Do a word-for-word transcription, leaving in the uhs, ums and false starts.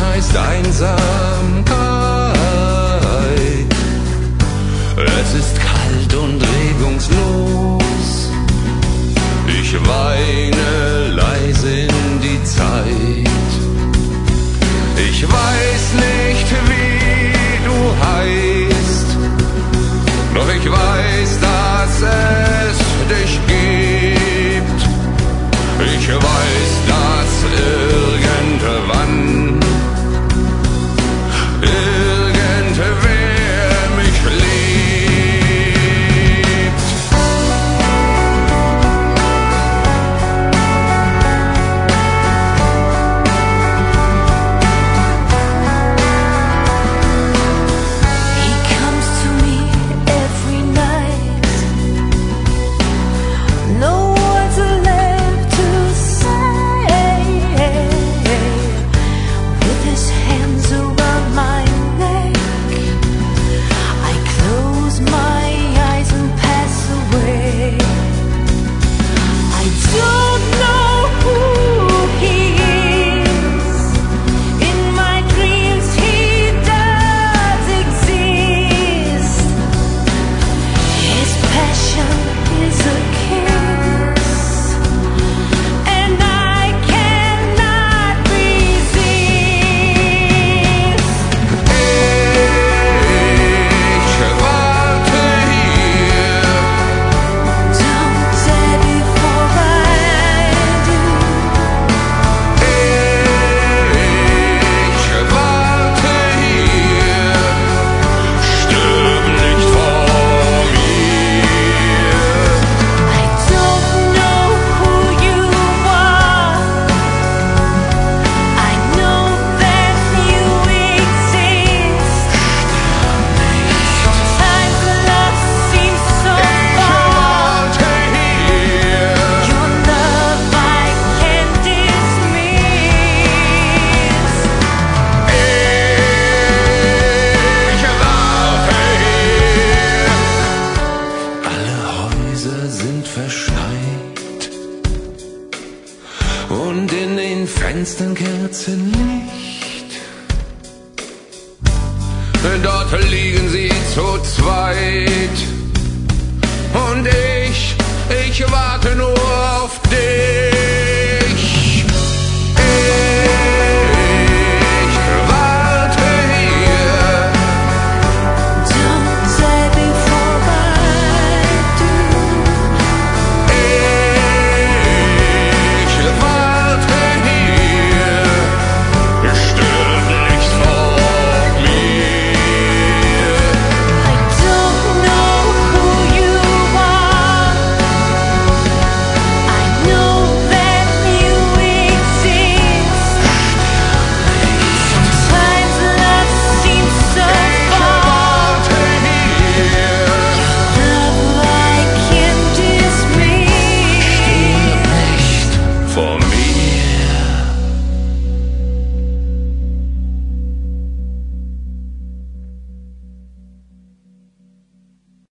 heißt Einsamkeit. Es ist kalt und regungslos. Ich weine leise in die Zeit. Ich weiß nicht, wie du heißt, doch ich weiß, dass es dich gibt. Ich weiß, dass irgendwann irgendwer mich liebt. He comes to me every night. No words are left to say. With his hands around my neck, I close my eyes and pass away. I don't know who he is. In my dreams he does exist. His passion is a kiss, and I cannot resist. Ich warte hier. Don't say before I do. Ich warte hier. Stirb nicht vor mir. I don't know who you are. I know that you exist. Sometimes love seems so far. Warte hier. Your love I can't dismiss. Ich warte hier. Alle Häuser sind verschneit und in den Fenstern Kerzenlicht. Dort liegen sie zu zweit und ich